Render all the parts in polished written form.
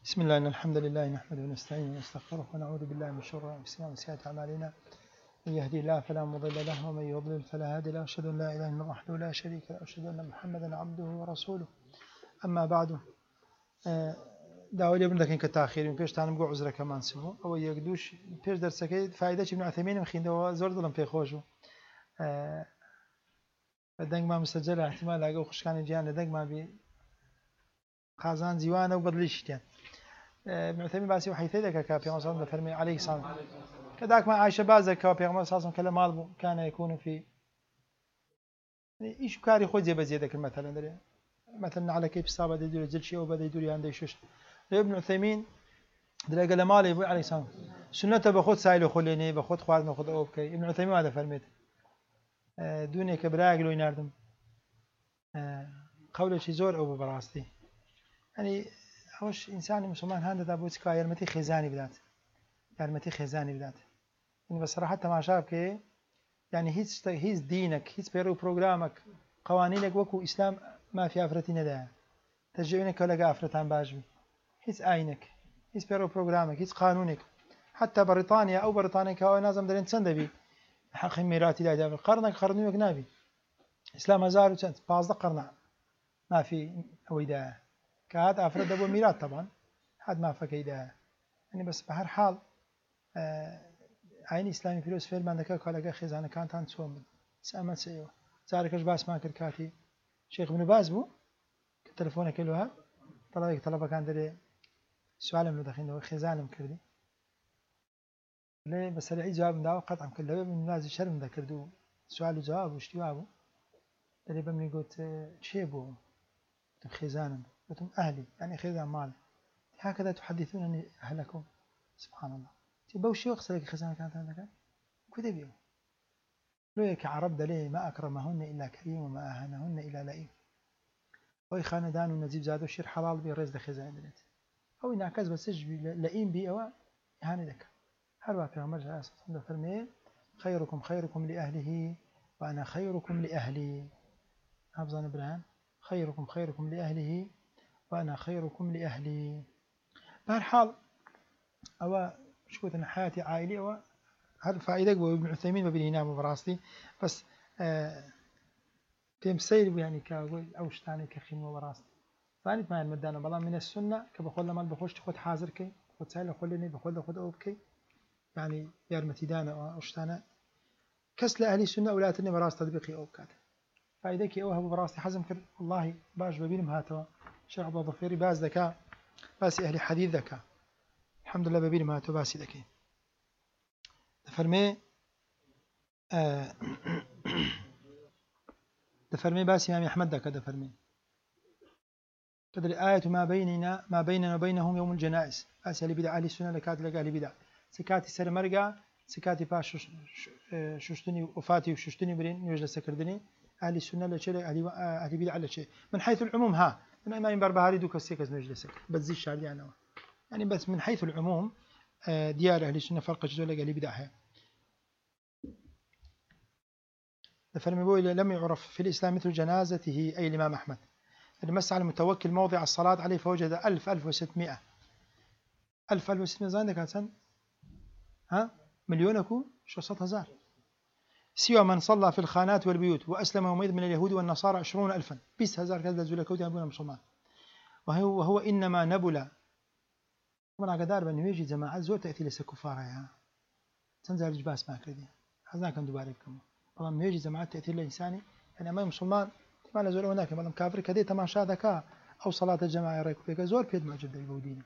بسم الله إن الحمد لله نحمده ونستعينه ونستغفره ونعوذ بالله من شرور أنفسنا وسيئات أعمالنا من يهدي الله فلا مضل له ومن يضلل فلا هادي له أشهد أن لا إله إلا الله وحده لا شريك له وأشهد أن محمدا عبده ورسوله أما بعد داوود ابن ذكين كتاخير من بيش تانم جو عذر كمان سمو أو يقدوش بيش درسك فائدة ابن عثيمين مخين دوا زور ظلم في خوجو دنگ ما مسجل احتمال أجو خشكان جيان دنگ ما بي خازان زيوانه وبدليشتين ابن عثيمين باسي وحيث ذاك كابي مصطفى فرمي عليه الصلاة كذاك ما عائشة بازك كابي مصطفى كلام مالبو كان يكون في يعني إيش كاري خود زي بزيادة مثلا دري مثلا على كيف صابة يدور زل شيء وبدا يدور عنده شوش ابن عثيمين دلقى قال مالي ابو عليه السلام سنة بخود سائل وخليني بخود خوارد بخود أوبكي ابن عثيمين هذا فرميت دنيا كبراق لو يناردم قوله شي زور أو براستي يعني هوش إنسان مسلمان هذا دابوت كا يرمتي خزاني بدات يرمتي خزاني بدات يعني بصراحة ما شافك يعني هيز دينك هيز بيرو برنامجك قوانينك وكو إسلام ما في أفرتي ندا تشجعينك ولا أفرتان باجبي هيز آينك هيز بيرو برنامجك هيز قانونك حتى بريطانيا أو بريطانيا كوا نازم درين سندبي حق ميراتي لا دابل قرنك قرنيك نابي إسلام هزار وسنت بعض قرن ما في أويدا كهاد أفرد أبو ميرات طبعا هاد ما فكيدا يعني بس بهر حال عين إسلامي فلوس فيلم عندك كلا خزانة كانت عن سوم سأمل سيوا زاركش باس ما كركاتي شيخ ابن باز بو كتلفونه كلها طلبك كان دري سؤال من داخل هو خزانة مكردي ليه بس العيد جواب من داو قطعا كله من ناس شرم ذكردو سؤال وجواب وش جوابه دري بمني قلت شيء بو خزانة قلتم أهلي يعني خزان مال هكذا تحدثونني أهلكم سبحان الله تبوا شو يقصدك خزانة كانت عندك كذا بيو لو كعرب دليه ما أكرمهن إلا كريم وما أهانهن إلا لئيم وي خاندان ونزيب زادو شير حلال بي رز خزانة دلت أو إنعكس بس لئيم بي أو إهانة لك هل في عمر جاء صلى فرمي خيركم خيركم لأهله وأنا خيركم لأهلي حافظان إبراهيم خيركم خيركم لأهله وأنا خيركم لأهلي بهالحال أو شو أنا حياتي عائلية أو هل فائدة ابن عثيمين وبنينا مبراستي بس تمثيل يعني كأقول أوش ثاني كخيم وبراستي ثاني ما المدانة بلا من السنة كبخول لما بخش تخد حاضر كي خد سائل خلني بخول خد أوبكي يعني يرمتي دانا أوش ثانا كسل أهلي السنة أولادني براست تطبيقي أوكات فائدة كي أوها براستي حزم كر والله باش ببينهم هاتوا شيخ عبد الظفيري باز ذكاء باس أهل حديث ذكاء الحمد لله ببين ما تباسي ذكي دفرمي دفرمي باس إمام أحمد ذكا دفرمي تدري آية ما بيننا وبينهم يوم الجنائز باس أهل بدع أهل السنة لكات لقى أهل بدع سكاتي سر مرقع سكاتي باش ششتني وفاتي وششتني برين يوجد سكردني أهل السنة لشيء أهل بدع لشيء من حيث العموم ها من إمام بربهاري دوك السكز نوجد سكر بتزيد شادي أنا يعني بس من حيث العموم ديار أهل السنة فرق جدول أهل بدعها فرمي بوي لم يعرف في الإسلام مثل جنازته أي الإمام أحمد المسعى المتوكل موضع الصلاة عليه فوجد 1600 زين كانت سن ها مليونكو شو 100,000 سوى من صلى في الخانات والبيوت وأسلم يومئذ من اليهود والنصارى 20,000 20,000 كذا زولكوت يبون مسلمان وهو إنما نبل طبعا قدار بأنه يجي جماعة زور تأتي لسه كفارة يا تنزل الجباس ما كردي حزنا كان دوباره بكم والله ما يجي جماعة تأتي لإنساني يعني أمام مسلمان ما لزول هناك والله كافر كذي تماشى ذكاء أو صلاة الجماعة ريك فيك زور بيد معجب اليهودين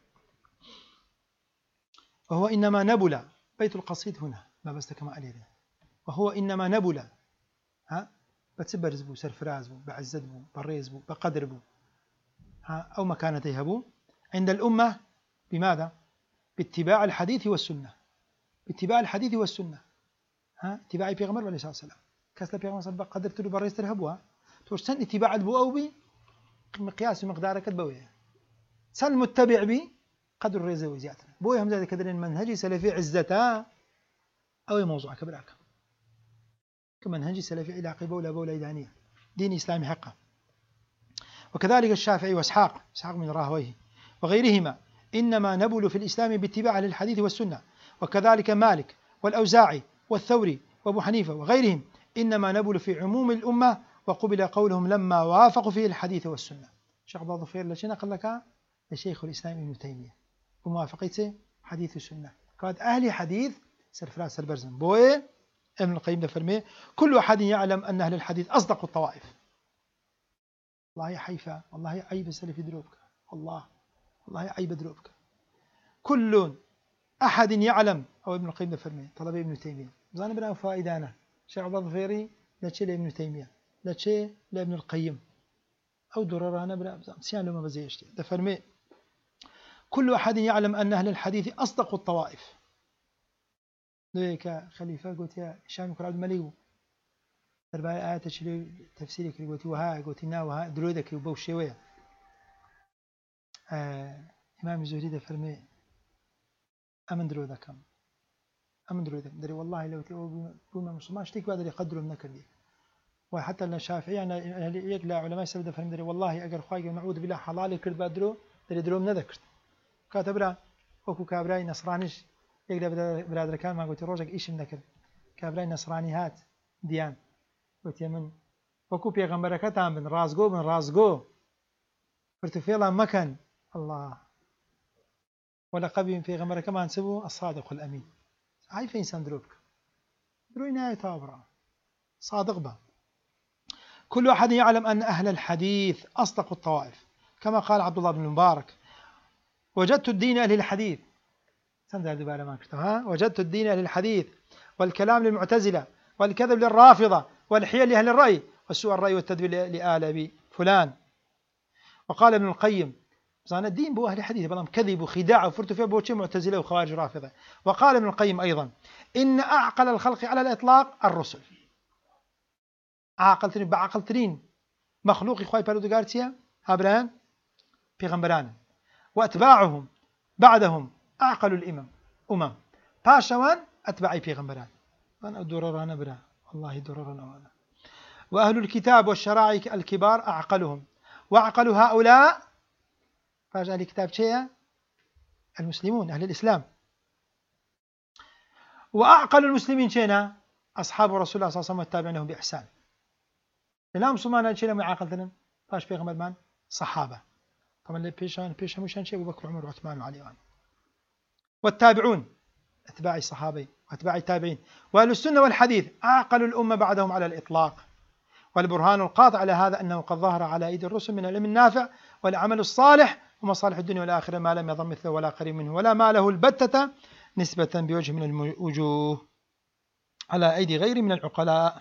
وهو إنما نبل بيت القصيد هنا ما بس كما عليه وهو إنما نبل ها بتسبرز بو سرفراز بو بعزت بو بريز بو بقدر بو ها أو مكانته بو عند الأمة بماذا؟ باتباع الحديث والسنة باتباع الحديث والسنة ها اتباع پیغمبر علیه السلام كسل پیغمبر صلی قدر تلو بريز ترهبوا توشتن اتباع البو أو بي مقياس مقدارك بويه سن متبع بي قدر الريز وزيادة بويه هم زاد كدرين منهجي سلفي عزتا أو موضوع كبراك كمنهجي سلفي إلى قبولة بولة إدانية دين إسلامي حقا وكذلك الشافعي وإسحاق من راهويه وغيرهما إنما نبل في الإسلام باتباع أهل الحديث والسنة، وكذلك مالك والأوزاعي والثوري وأبو حنيفة وغيرهم إنما نبل في عموم الأمة، وقبل قولهم لما وافقوا فيه الحديث والسنة. شيخ عبد الظفير لشي نقل لك لشيخ الإسلام ابن تيمية بموافقته حديث السنة، قال أهل حديث سرفراس سربرزن بوي. ابن القيم ده فرمي كل أحد يعلم أن أهل الحديث أصدق الطوائف. والله حيفا، والله عيب السلف دروبك، والله عيب دروبك. كل أحد يعلم، أو ابن القيم ده فرمي طلب ابن تيمية زان بنا فائدانا شيخ عبد الظفيري لتشي لابن تيمية لتشي لابن القيم أو دررانا بنا سيان لما بزيشتي ده فرمي كل أحد يعلم أن أهل الحديث أصدق الطوائف. ليك خليفة قلت يا هشام كراد مليو ترباي آيات تفسيرك قلت وها قلت نا وها درودك وبوشيوية. إمام الزهري ده فرمي أمن درودك دري والله لو تقول مسلمان اشتيك بعد يقدروا منك دي. وحتى الشافعي يعني يقلع علماء السلف فهم دري والله أجر خواجه نعوذ بالله حلال كرد بدرو دري درو من ذكرت كاتبرا وكو كابراي نصرانيش يقلع برادر كان ما قلت روجك إيش منك كابراي نصراني هات ديان قلت يا من وكو بيغمبرك من رازقو فرتفيلا مكان الله ولا قبي في غمرك ما نسبه الصادق الأمين. هاي في إنسان دروبك دروي نهاية تابرا صادق به. كل أحد يعلم أن أهل الحديث أصدق الطوائف، كما قال عبد الله بن المبارك وجدت الدين أهل الحديث وجدت الدين أهل الحديث والكلام للمعتزلة والكذب للرافضة والحيل لأهل الرأي والسوء الرأي والتدبير لآل فلان. وقال ابن القيم زان الدين بو أهل الحديث بلام كذب وخداع وفرت فيه بوشي معتزلة وخوارج رافضة. وقال ابن القيم أيضا إن أعقل الخلق على الإطلاق الرسل. بعقلترين مخلوق إخوائي بارودو غارتيا هابران بيغمبران وأتباعهم بعدهم أعقل الإمم باشوان أتباعي بيغمبران أنا دررانا برا والله دررانا وانا. وأهل الكتاب والشرائع الكبار أعقلهم، وأعقل هؤلاء فاج أهل الكتاب شيء المسلمون أهل الإسلام، وأعقل المسلمين شينا أصحاب رسول الله صلى الله عليه وسلم والتابعين لهم بإحسان. لا مسلمان شينا معاقلتنا فاش بيغمبر من صحابة طبعا اللي بيشان مشان شيء أبو بكر وعمر وعثمان وعلي والتابعون أتباع الصحابي وأتباع التابعين. وأهل السنة والحديث أعقل الأمة بعدهم على الإطلاق. والبرهان القاطع على هذا أنه قد ظهر على أيدي الرسل من العلم النافع والعمل الصالح ومصالح الدنيا والآخرة ما لم يضم مثله ولا قريب منه ولا ما له البتة نسبة بوجه من الوجوه على أيدي غير من العقلاء.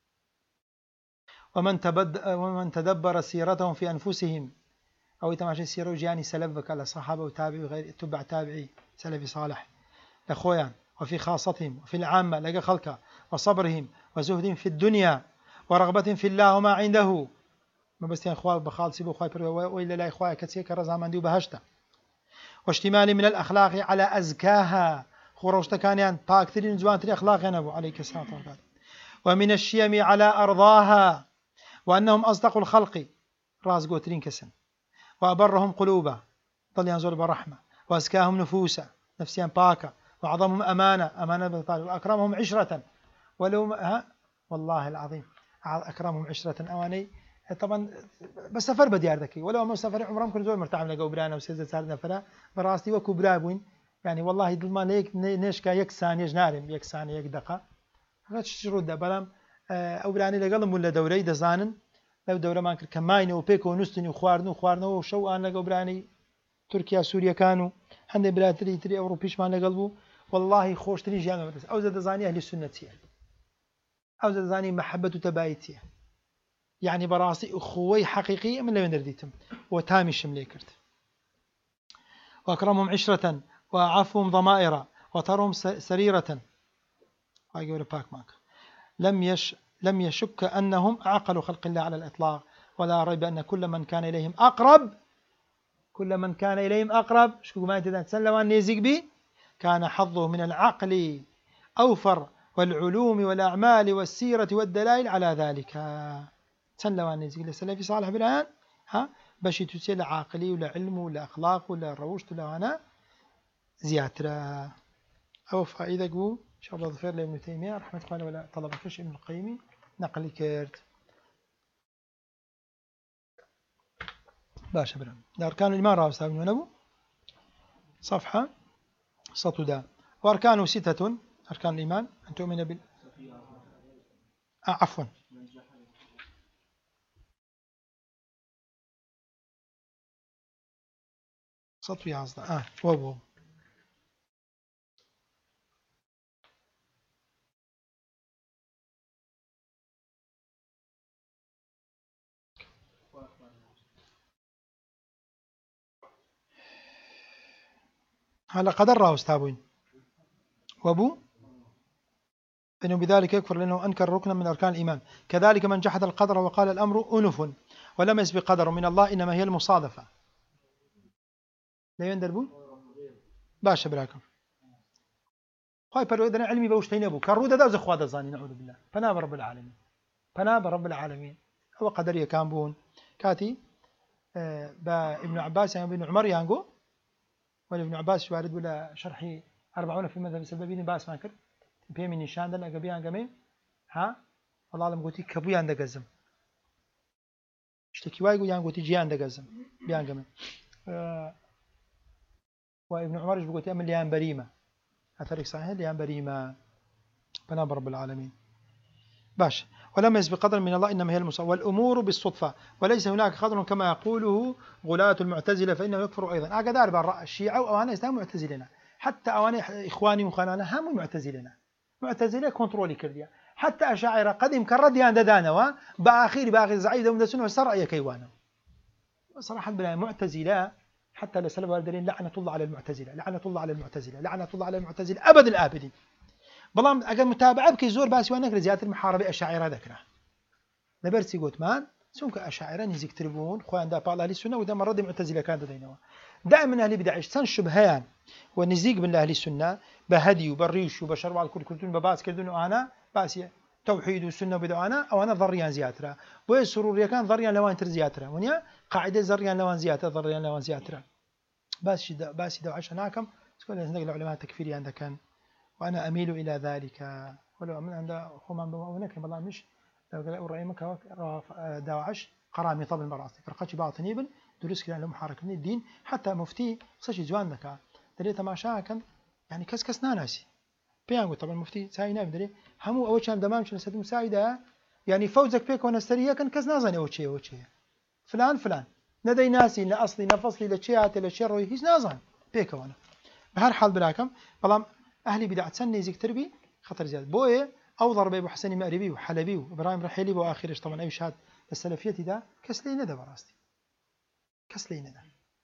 ومن تدبر سيرتهم في أنفسهم أو يتماشى سيرة جاني سلفك على صحابة وتابعي وغير تبع تابعي سلفي صالح لأخويا وفي خاصتهم وفي العامة لقى خلقه وصبرهم وزهدهم في الدنيا ورغبة في الله وما عنده ما بس أخوة بخال سيبوا أخوة وإلا لا أخوة كتير كرزها من ديو بهشته. واشتمال من الأخلاق على أزكاها خروجت كان يعني باكثرين زوانتري أخلاق نبو عليك السلام عليكم. ومن الشيم على أرضاها وأنهم أصدق الخلق راس قوترين كسن وأبرهم قلوبا ضل ينزل برحمة وأزكاهم نفوسا نفسيا باكا وأعظمهم أمانة وأكرمهم عشرة ولو والله العظيم أكرمهم عشرة أواني طبعا بس سفر بديار ذكي ولو ما سفر عمرهم كل زول مرتاح لقوا برانا وسيد سارنا فرا براستي وكبرى بوين يعني والله دل ليك نشكا يكسان يجنارم يكسان يقدقة غش شرود ده بلام أو براني لقلم ولا دوري دزانن لو دورة ما كماين وبيكو ونستني وخوارنا وشو أنا لقوا براني تركيا سوريا كانوا هندي بلاد تري أوروبيش ما لقلبوا والله خوش تري جامع بس أو زاد زاني أهل السنة أو زاد زاني محبة تبايتيه يعني براسي أخوي حقيقية من اللي ندرديتم وتامي شمليكرت. وأكرمهم عشرة وأعفهم ضمائر وترهم سريرة لم يشك أنهم أعقل خلق الله على الإطلاق ولا ريب أن كل من كان إليهم أقرب شكو ما أنت تسلوان نيزيك بي كان حظه من العقل أوفر والعلوم والأعمال والسيرة والدلائل على ذلك. سلوان نيزيك لسلفي صالح بالآن بەشی تووسێ لە عاقلی و لە علم و لە ئەخلاق و لە ڕەوشت و لەوانە زیاترە. ئەوە فائیدەک بوو شەڵ ظفێر لە ابن تەیمیە ڕحمەتوخی عەلەیه ولا طەلەبەکەش ابن القەیمی نەقلی کرد. باشە برام لأركان الإيمان راوستاون ونبو صفحة 110 وأركانه 6 أركان الإيمان أن تؤمن بال عفوا سطو يازده وو على قدر راوستابوين وابو إنه بذلك يكفر لأنه أنكر ركنا من أركان الإيمان. كذلك من جحد القدر وقال الأمر أنف ولم يسبق قدر من الله إنما هي المصادفة. لا يندربون باشا براكم خاي برودنا علمي بوشتين أبو كرودة ده زخوات الزاني نعوذ بالله فناب رب العالمين فناب رب العالمين هو قدرية كان بون كاتي ابن عباس يعني ابن عمر يانجو ولا ابن عباس وارد ولا شرحي 40 في مذهب السببين باس ما كر بيمين نشان دنا قبيان قمي ها والله لما قلت كبيان دقزم اشتكي واي يقول قلت جيان دقزم بيان قمي وابن عمر يقول أمن ليان بريمة أثرك صحيح ليان بريمة بناب رب العالمين باش ولما يسبق قدر من الله إنما هي المصادفة والأمور بالصدفة وليس هناك قدر كما يقوله غلاة المعتزلة فإنه يكفر أيضا أقدار بالرأي الشيعة وأنا إسلام معتزلنا حتى أواني إخواني وخواننا هم معتزلنا معتزلة كنترولي كرديا حتى أشاعرة قديم كرديان ددانوا بآخر زعيد ومن السنة سر أي كيوانا صراحة بلا معتزلة حتى لسلب والدين لعنة الله على المعتزلة لعنة الله على المعتزلة لعنة الله على المعتزلة أبد الآبدين بلام أجل متابعة بكي زور باسي وانك لزيادة المحاربة أشاعرة ذكره لبرسي قوتمان سونك أشاعرة نزيك تربون خوان دا بالا أهل السنة ودا مرة معتزلة كانت دينوا دائما أهل بدع تنشبهان ونزيق من أهل السنة بهدي وبريش وبشر على كل كلتون بباس كردون وأنا باسي توحيد والسنة وبدعانا أو أنا ضريان زياترة بوي السرور كان ضريان لوان تر زياترة ونيا قاعدة ضريان لوان زياترة ضريان لوان زياترة باسي دو عشان هاكم تقول عندك العلماء التكفيري عندك كان وأنا أميل إلى ذلك ولو من عند خمان بمؤونك والله مش لو قال رأيمك داعش قرامي طب المراسي فرقتش باطني بن دروس كلام لهم حركة من الدين حتى مفتي صش جوان ذكاء دري تماشا كان يعني كس ناسي بيانو طبعا مفتي ساينا بدري همو أول شيء دمام شو نسدم سايدة يعني فوزك بيك ونستريها كان كس نازني أول شيء فلان ندي ناسي لأصلي نفصلي لشيات لشيء روي هيز نازن بيك وانا بهر حال بلاكم بلام أهلي بدعة سنة يذكر بي خطر زيادة بويه أو ضرب أبو حسن مأربي وحلبي وإبراهيم رحيلي وآخرش طبعا أي شهاد السلفية ده كسلي ندى براستي كسلي ندى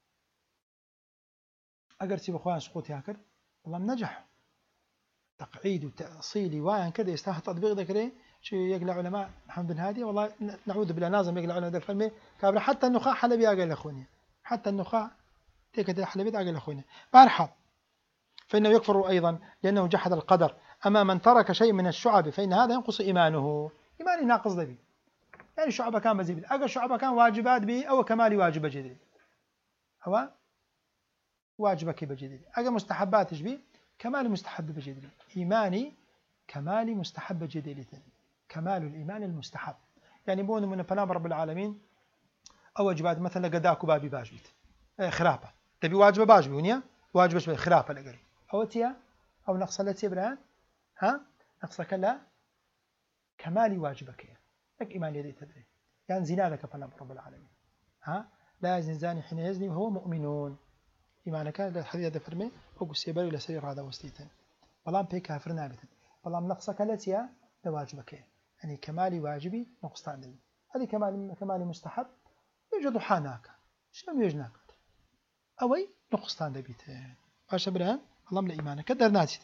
أقرتي بأخوان سقوطي هكذا والله نجح تقعيد وتأصيلي وان كذا يستاهل تطبيق ذكره شو يقلع علماء محمد بن هادي والله نعوذ بالله نازم يقلع علماء ذا الفيلم كابر حتى النخاع حلبي أقل أخواني حتى النخاع تيك حلبي أقل أخواني بارحب فإنه يكفر أيضا لأنه جحد القدر أما من ترك شيء من الشعب فإن هذا ينقص إيمانه إيماني ناقص ذبي يعني شعبه كان مزيد أجل شعبه كان واجبات به أو كمالي واجب جديد هو واجبك بجديد أجل مستحبات به كمال مستحب بجديد إيماني كمال مستحب جديد كمال الإيمان المستحب يعني بون من فنام رب العالمين أو واجبات مثلا قداك بابي باجبت خرافة تبي واجب باجبي ونيا واجب شوي خرافة لقري أو تيا أو نقص التي برهان ها نقصك لا كمالي واجبك لك إيمان يدي تدري يعني زنا لك فنام رب العالمين ها لا يزني زاني حين يزني وهو مؤمنون إيمانك الحديث هذا فرمي أو سيبر إلى سير هذا وستيتن بلام بيك كافر نابتا بلام نقصك التي لواجبك يعني كمالي واجبي نقصان لي هذه كمالي مستحب يوجد حاناك شنو يوجناك أوي نقصان دبيته باش برهان الله من إيمانك درناتي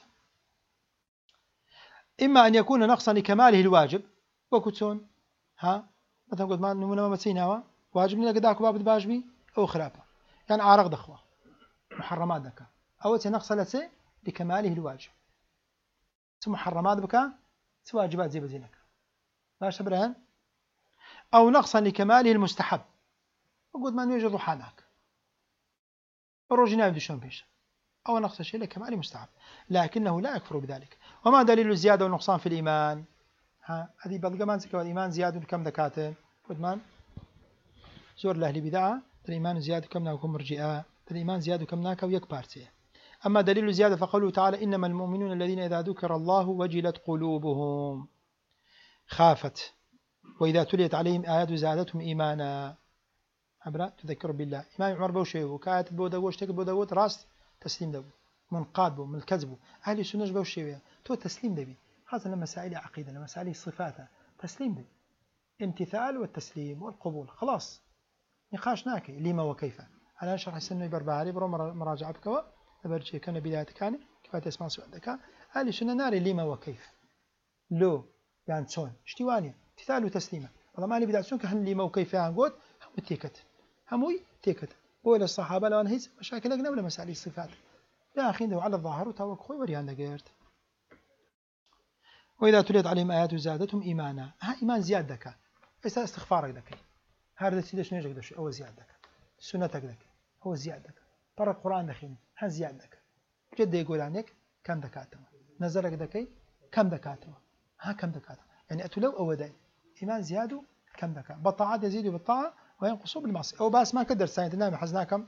إما أن يكون نقصا لكماله الواجب وكتون ها مثلا قلت ما نمونا ما مسيناوا واجب لنا قداك باب باجبي أو خرافة يعني عارق دخوة محرمات دكا أو تنقص لسي لكماله الواجب ثم محرمات بكا واجبات زي بزينك باش برهان أو نقصا لكماله المستحب وقلت ما نوجد ضحانك الروجينال دشون بيش أو نقص شيء لكمال مستحب، لكنه لا يكفر بذلك. وما دليل الزيادة والنقصان في الإيمان؟ هذه بلغة ما نسكوا الإيمان زيادة كم دكاتين ودمان زور الأهل بدعة الإيمان زيادة كم ناكم مرجئة الإيمان زيادة كم ناك ويك بارتيه. أما دليل الزيادة فقوله تعالى إنما المؤمنون الذين إذا ذكر الله وجلت قلوبهم خافت وإذا تليت عليهم آيات زادتهم إيمانا عبرة تذكر بالله. إمام عمر بوشي وكانت بوداوش تك بوداوت راس تسليم دبو منقاد بو من الكذب أهل السنة بوشي تو تسليم دبي هذا مسائل عقيدة مسائل صفات تسليم دبي امتثال والتسليم والقبول خلاص نقاش ناكي لما وكيف على شرح السنة برباري برو مراجعة بكوا برجي كان بداية كان كيف تسمع سؤالك أهل السنة ناري لما وكيف لو يعني شون اشتوانية امتثال وتسليمة والله ما لي بداية شون كهن لما وكيف هنقول هم تيكت هموي تيكت ولا الصحابة لا نهيز مشاكل أجنب ولا مسائل الصفات لا أخي على الظاهر وتوك خوي وريان دقيرت. وإذا تليت عليهم آيات زادتهم إيمانا إيمان زيادك استغفارك دكي هذا تسيدش نيجك دش أو زيادك سنتك دك هو زيادك برا القرآن دخين زيادك جد يقول عنك كم دكاتوا نزلك دكي كم دكاتوا كم دكاتوا يعني أتلو أو داي إيمان زيادو كم دكا بالطاعات يزيد بالطاعة وينقصوا بالمعصية أو باس ما كدر ساينت نام حزناكم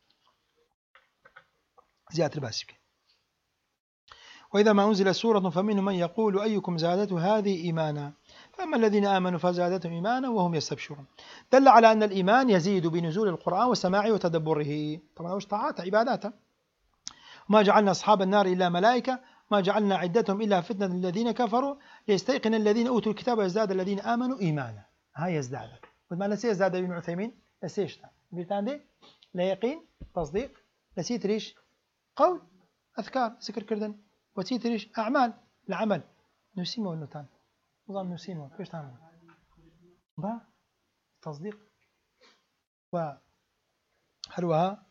زيادة الباسك. وإذا ما أنزل سورة فمنهم من يقول أيكم زادته هذه إيمانا فأما الذين آمنوا فزادتهم إيمانا وهم يستبشرون. دل على أن الإيمان يزيد بنزول القرآن وسماعه وتدبره طبعا وش طاعات عباداته. ما جعلنا أصحاب النار إلا ملائكة ما جعلنا عدتهم إلا فتنة الذين كفروا ليستيقن الذين أوتوا الكتاب ويزداد الذين آمنوا إيمانا هاي يزداد وما نسي يزداد ابن عثيمين نسيشنا بيتاندي لا يقين تصديق نسيت ريش قول أذكار ذكر كردن وتيتريش أعمال العمل نسيمه والنتان نظام نسيمه كيف تعمل با تصديق وهلوها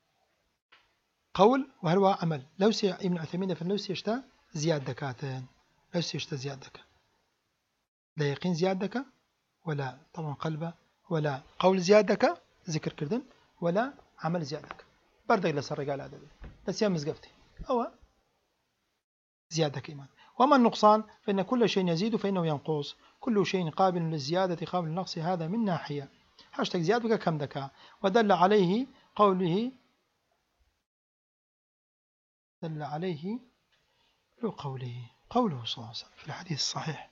قول وهلوها عمل لو سي ابن عثيمين فلو سيشتا زياد دكاتين لو سيشتا زياد دكا لا يقين زياد دكا ولا طبعا قلبه ولا قول زياد دكا ذكر كردن ولا عمل زياد دكا بردك لسر قال هذا بس يا مزقفتي أو زيادة إيمان. وما النقصان فإن كل شيء يزيد فإنه ينقص كل شيء قابل للزيادة قابل للنقص هذا من ناحية حاشتك زيادة كم دكا ودل عليه قوله دل عليه قوله صلى الله عليه وسلم في الحديث الصحيح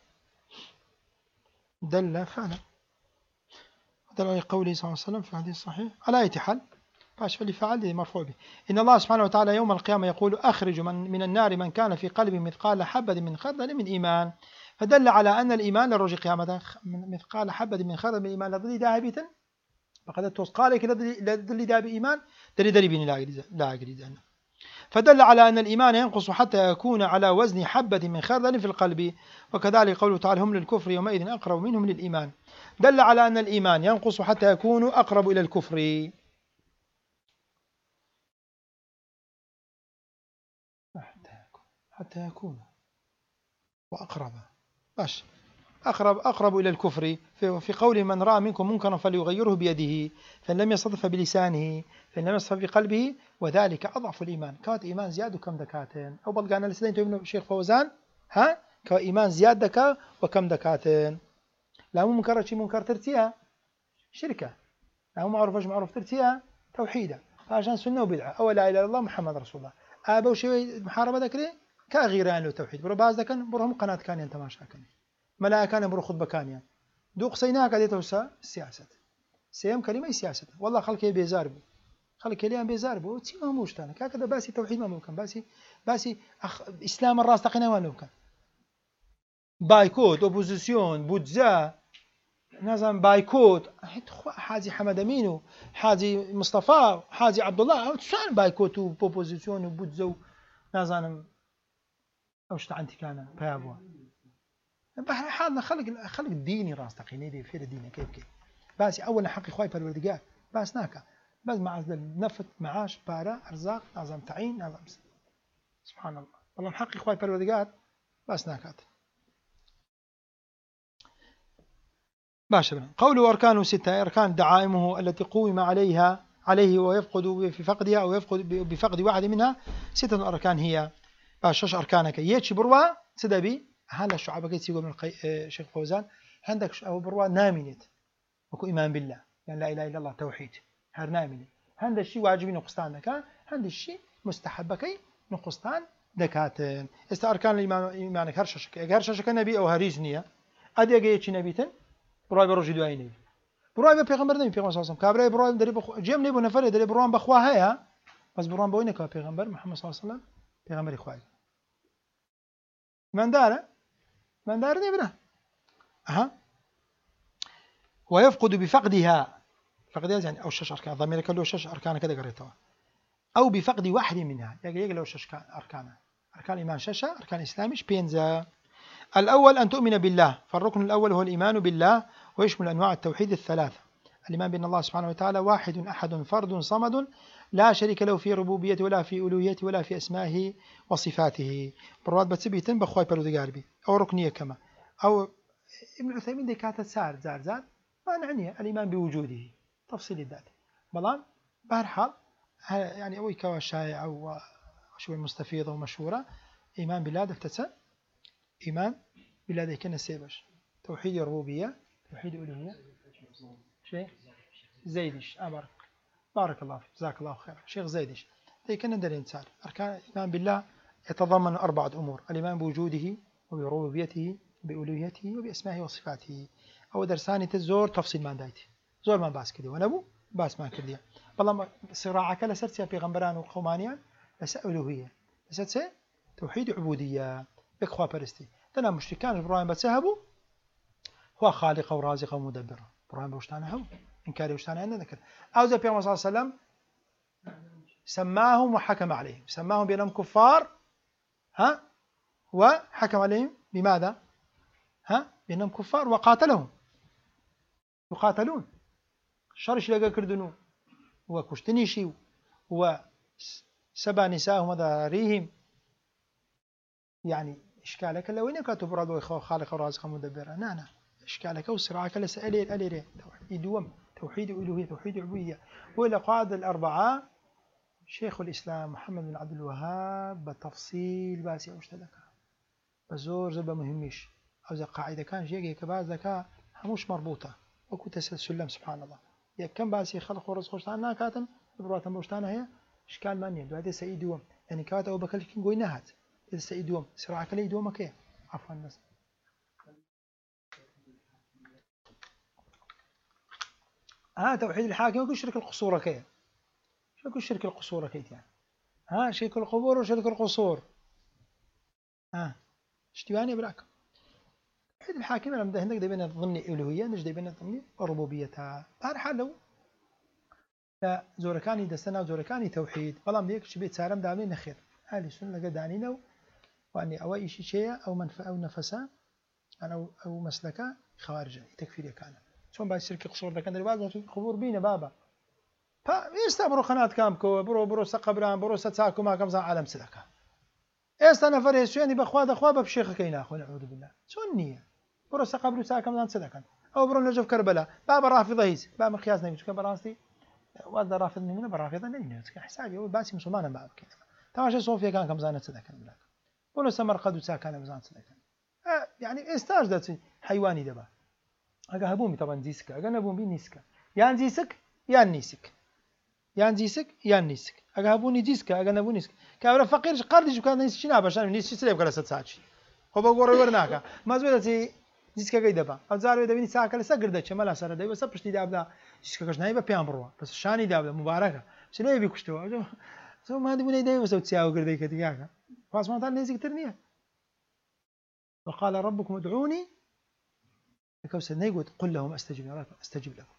دل فعلا دل عليه قوله صلى الله عليه وسلم في الحديث الصحيح على أي حال باش فاللي فعل مرفوع به إن الله سبحانه وتعالى يوم القيامة يقول أخرج من النار من كان في قلبه مثقال حبة من خردل من إيمان فدل على أن الإيمان للرجل قيامة مثقال حبة من خردل من إيمان لدلي ذاهبة فقد توسقالك لدلي ذاهب إيمان دلي بين لا أجري فدل على أن الإيمان ينقص حتى يكون على وزن حبة من خردل في القلب وكذلك قوله تعالى هم للكفر يومئذ أقرب منهم للإيمان دل على أن الإيمان ينقص حتى يكون أقرب إلى الكفر حتى يكون وأقرب باش أقرب إلى الكفر في قول من رأى منكم منكرا فليغيره بيده فإن لم يستطع بلسانه فإن لم يستطع بقلبه وذلك أضعف الإيمان كات إيمان زياد كم دكاتين أو بلغانا لسدين ابن الشيخ فوزان كإيمان زياد دكا وكم دكاتين لا مو منكر شيء منكر ترتيها شركة لا مو معروف ترتيها توحيدا عشان سنة وبدعة أو لا إله إلا الله محمد رسول الله أبو شيء محاربة ذكري كغيران له توحيد برو باز ذكن برهم قناة كان ينتماشى كان ملاك كان برو خطبة كان دوق صيناها قد يتوسع السياسة سيم كلمة سياسة والله خلك بيزاربو خلك ليان بيزاربو تسمى موش تاني كذا باسي توحيد ما ممكن باسي إسلام الراس تقينا ما ممكن بايكوت أوبوزيسيون بوتزا نظام بايكوت حاجي حمد أمينو حاجي مصطفى حاجي عبد الله شان بايكوت وبوبوزيسيون وبوتزا نظام أوش تعنتي كان بابوا حالنا خلق الديني راس تقيني دي في الدين كيف بس أول حق إخوي بالوردقات بس ناكا بس مع نفط معاش بارا أرزاق نظام تعيين نظام سبحان الله والله حق إخوي بالوردقات بس ناكات باشا. قوله أركانه 6 أركان دعائمه التي قوم عليه ويفقد في فقدها أو يفقد بفقد واحد منها 6 أركان هي باشاش أركانك يتش بروا سدبي هلا الشعب كيس يقول من شيخ فوزان عندك أو بروا نامنت وكو إيمان بالله يعني لا إله إلا الله توحيد هر نامنت هذا الشيء واجبي نقصتان دكا هذا الشيء مستحبكي نقصتان دكاتن است أركان الإيمان هرشك نبي أو هريزنية أدي أجيتش نبيتن برای بروجي دوای نبی برای به پیغمبر نمی پیغمبر صلی الله علیه و سلم کابرای برای داری جم نبی نفر داری برای بخواه هیا بس برای بوینه که پیغمبر محمد صلی الله علیه و سلم پیغمبری خواه من داره نبنا أها ويفقد بفقدها فقدها يعني أو 6 أركان ضمير كله 6 أركان كذا قريتها أو بفقد واحد منها يجي له 6 أركان أركان الإيمان 6 أركان الإسلام بينزا الأول أن تؤمن بالله فالركن الأول هو الإيمان بالله ويشمل أنواع التوحيد الثلاثة الإيمان بأن الله سبحانه وتعالى واحد أحد فرد صمد لا شريك له في ربوبيته ولا في ألوهيته ولا في أسمائه وصفاته براد بتسبيتن بخواي بردقاربي أو ركنية كما أو ابن عثيمين دي كانت زار ما نعني الإيمان بوجوده تفصيل الذات بلان بهرحال يعني أوي كوا شائع أو شوي مستفيضة ومشهورة إيمان بالله دفتسه إيمان بالله ذي كنا سيبش توحيد الربوبية توحيد الألوهية شيء زيدش بارك الله فيك جزاك الله خير شيخ زيدش ذي كنا درين سار أركان الإيمان بالله يتضمن 4 أمور الإيمان بوجوده وبربوبيته وبألوهيته وبأسمائه وصفاته أو درساني تزور تفصيل ما دايتي زور ما باس كده ونبو باس ما كده والله صراعك لسرت يا بيغمبران وقومانيان بس ألوهية بس توحيد عبودية بخوا برستي تنا مشركان إبراهيم بتسهبوا هو خالق ورازق ومدبر إبراهيم بوشتانه هو إنكار وشتانه عندنا ذكر أو زي بيغمبر صلى الله عليه وسلم سماهم وحكم عليهم سماهم بأنهم كفار وحكم عليهم بماذا بأنهم كفار وقاتلهم يقاتلون شرش لقى كردنو وكشتنيشي وسبع نساءهم وذاريهم يعني إشكالك لو إنك تبرد خالق ورازق مدبر نعم إشكالك وصراعك لسألي أليري توحيد توحيد ألوهية توحيد عبودية وإلى قاعدة الأربعة شيخ الإسلام محمد بن عبد الوهاب بتفصيل باسي أشتدك بزور زبا مهمش أو إذا قاعدة كان شيء كباز ذكاء هموش مربوطة وكو تسلسل سبحان الله يا كم باسي خلق ورزق وشتانا كاتم إبراتا موشتانا هي إشكال مانية دوادي سيدوم يعني كاتا أو بكالكين قويناهات إذا سيدوم سرعك لي دومك إيه عفوا الناس توحيد الحاكم وكل شرك القصور كيه شو كل شرك القصور كيت يعني شرك القبور وشرك القصور اشتواني براك توحيد الحاكم لما ده هناك بين ضمن الألوهية نجد بين ضمن ربوبيتها بهرحال لو لا زوركاني دستنا وزوركاني توحيد والله بيك شبيت سالم دامين خير أهل السنة لقى دانينا وأني أو أي شيء أو منفعة أو نفسا أو مسلكة خوارج تكفير كان شون بعد شركة قصور ده كان درباز قبور بينا بابا فيستمروا قناة كامكو برو سقبران برو ستساكو ما كم زان عالم سلكة استنا فريس يعني بخواد أخواب بشيخ كينا أخونا أعوذ بالله سنية برو سقبرو ساكم زان سلكة أو برو نجف كربلاء بابا رافضة هيز بابا مخياس نبي تكون براستي وهذا رافض مننا برافضة نبي حسابي هو باسي مسلمان باب كذا تماشى صوفيا كان كم زان سلكة بلاك ولو سمرقد وساكن بزان سلكة يعني استاج داتي حيواني دبا أجا هبومي طبعا زيسك أجا نبومي نيسك يان زيسك يان نيسك يان زيسك يان نيسك أجا هبوني زيسك أجا نبوني نيسك كابر فقير قردي وكان نيس شنو عشان نيس سليب كلا ستساعش هو بقول ورناك ما زودتي زيسك جاي دبا أزارو دبني ساعة كلا سقردة شمال أسرة دبا بس بشتي دابدا زيسك كش نايبة بيان بروا بس شاني دابدا مباركة شنو يبي كشتوا سو ما دبني دايما سوت ساعة وقردي كتيجاك فاسمع تاني نيسك ترنيه وقال ربكم ادعوني كوسر نيقول قل لهم استجب لكم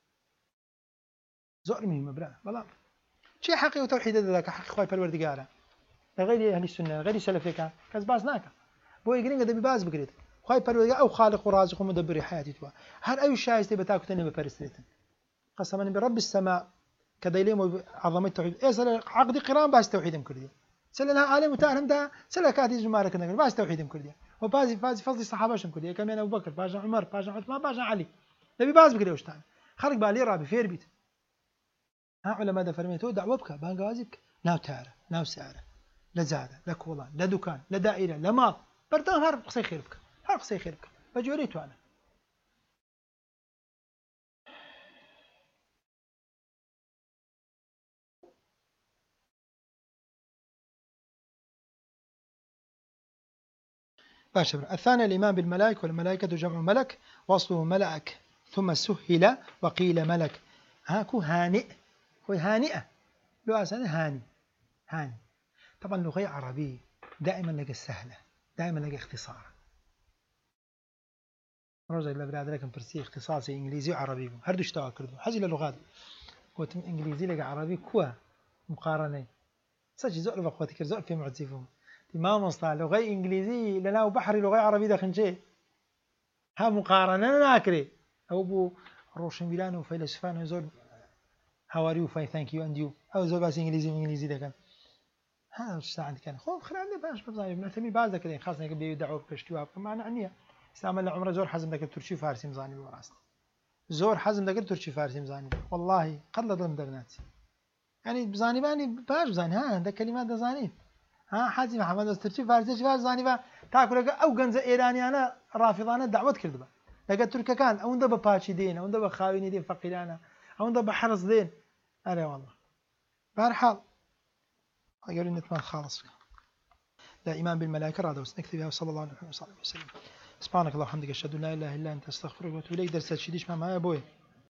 زور مهم برا والله شيء حقيقي وتوحيد ذاك حقيقي خوي بالوردقاله غير اهل السنه غير سلفي كان كسباس ناك بو يقرين قد بباز بقريت خوي بالوردقاله او خالق ورازق ومدبر حياتي تو هل اي شايست بتاكو تني بفرستيتن قسما برب السماء كديلهم عظمه التوحيد اسال عقد قران باس توحيدهم كردي سلنا عالم وتعلم ده سلكات يجمارك باس توحيدهم كردي وبازي فازي فضل الصحابه شم كردي كمان ابو بكر باجا عمر باجا عثمان باجا علي دەبی باز بگرێ شتان خەڵک با لێ ڕابی فێر بیت ها عولەما دەفەرمێتەوە داوا بکە بانگوازی بکە ناو تارە ناو سارە لە جادە لە کۆڵان لە دوکان لە دائیرە لە ماڵ بەردەوام هەر قسەی خێر بکە هەر قسەی خێر بکە بە جۆرەی توانە باشا. الثاني الإيمان بالملائكة والملائكة جمع ملك وأصله ملأك ثم سهل وقيل ملك هاكو هانئ هو هانئة لو أسأل هاني طبعا لغة عربية دائما لقى السهلة دائما لقى اختصار رجل لبراد لكن فرسي اختصاصي إنجليزي وعربي هردوش توا كردو حاجة للغات قلت إنجليزي لقى عربي كوا مقارنة سجل زؤل بقوتي كرزؤل في معتزفهم ما مصطلح لغة إنجليزي لنا وبحري لغة عربي داخل شيء ها مقارنة ناكري أو بو روشن بيلان وفيلسوفان وزول هاو ار يو فاين ثانك يو اند يو أو زول بس إنجليزي ده كان هذا وش عندي كان خوف خلينا باش بزاي بنعتمي بعض كذا خاصة يبي يدعوا بكشتوا معنا عنيا استعمل عمره زور حزم ذاك الترشي فارسي مزاني وراست زور حزم ذاك الترشي فارسي مزاني والله قل ظلم درنات يعني بزاني باني باش بزاني ها ده كلمات ده زاني ها حاجي محمد الترشي فارسي باش زاني با تاكل او جنز ايراني انا رافضانه دعوت كردبا لقى تركا كان او ندب باشي دين او ندب خاويني دين فقيرانا او ندب حرص دين انا والله بهالحال قالوا لي نتمنى خالص لا إيمان بالملائكة هذا نكتب بها صلى الله عليه وسلم. سبحانك اللهم وبحمدك أشهد أن لا إله إلا أنت أستغفرك وأتوب إليك. درس الشديش ما معايا أبوي.